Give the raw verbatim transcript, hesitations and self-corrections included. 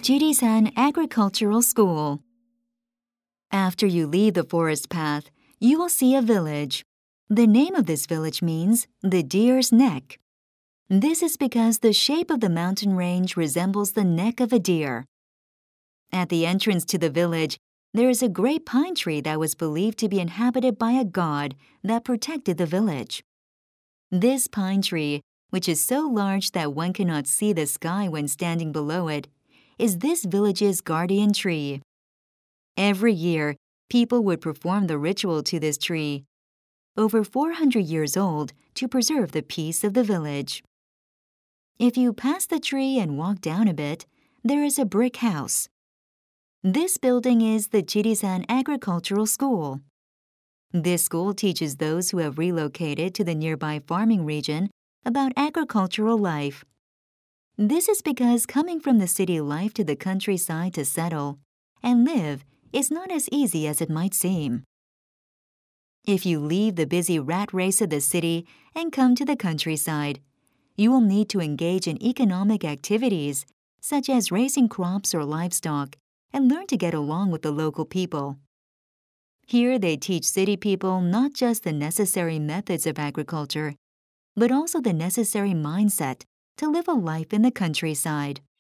Jirisan Agricultural School. After you leave the forest path, you will see a village. The name of this village means the deer's neck. This is because the shape of the mountain range resembles the neck of a deer. At the entrance to the village, there is a great pine tree that was believed to be inhabited by a god that protected the village. This pine tree, which is so large that one cannot see the sky when standing below it, is this village's guardian tree. Every year, people would perform the ritual to this tree, over four hundred years old, to preserve the peace of the village. If you pass the tree and walk down a bit, there is a brick house. This building is the Jirisan Agricultural School. This school teaches those who have relocated to the nearby farming region about agricultural life. This is because coming from the city life to the countryside to settle and live is not as easy as it might seem. If you leave the busy rat race of the city and come to the countryside, you will need to engage in economic activities such as raising crops or livestock and learn to get along with the local people. Here they teach city people not just the necessary methods of agriculture, but also the necessary mindset to live a life in the countryside.